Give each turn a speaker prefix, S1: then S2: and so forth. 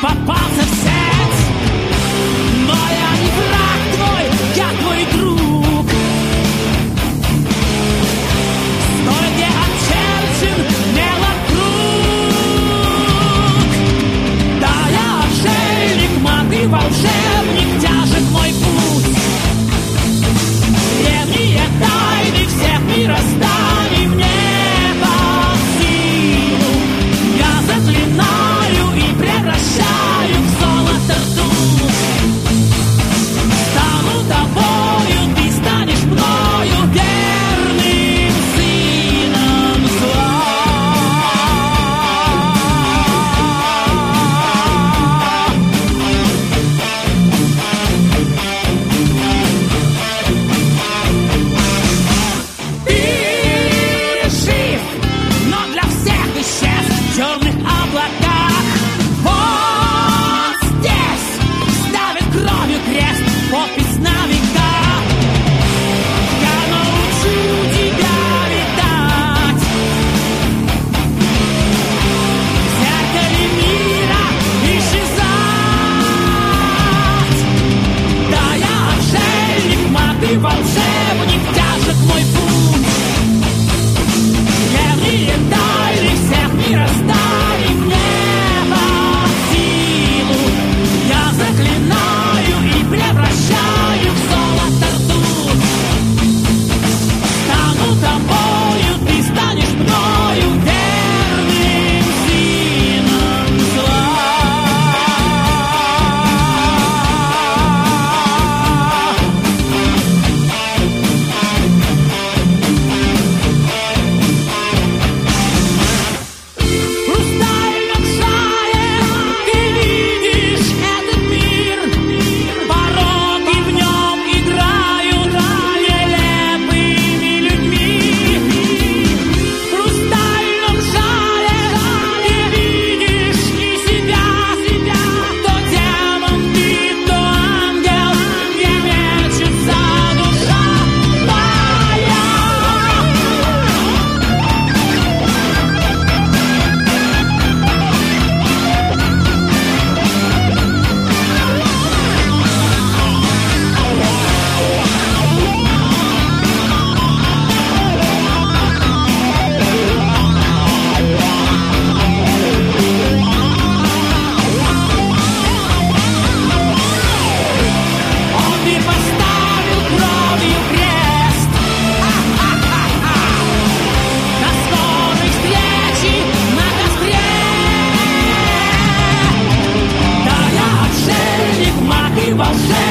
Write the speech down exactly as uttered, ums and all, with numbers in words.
S1: попался в сеть. Но я не враг твой, я твой друг. Стой, где очерчен мелокруг. Да, я отшельник, маг и волшебник, тяжек мой путь. Древние тайны всех мирозданий мне под силу. Я заклинаю и превращаю в золото ртуть. Стану тобою, ты станешь мною, верным сыном зла. Ты жив, но для всех исчез в черных облаках. Вот здесь ставит кровью крест, подпись на века. Я научу тебя летать в зеркале мира исчезать. Да, я отшельник, маг и волшебник, тяжек мой путь. Древние тайны всех мирозданий мне под силу. Я заклинаю и превращаю в золото ртуть. Стану тобою, ты станешь мною, верным сыном зла. В хрустальном шаре ты видишь этот мир. Пороки в нем играют нелепыми людьми. В хрустальном шаре ты видишь и себя, себя. То демон ты, то ангел, где мечется душа моя. Он и поставил кровью крест. Ха-ха-ха-ха. До скорой встречи на костре. Да, я отшельник, маг и волшебник.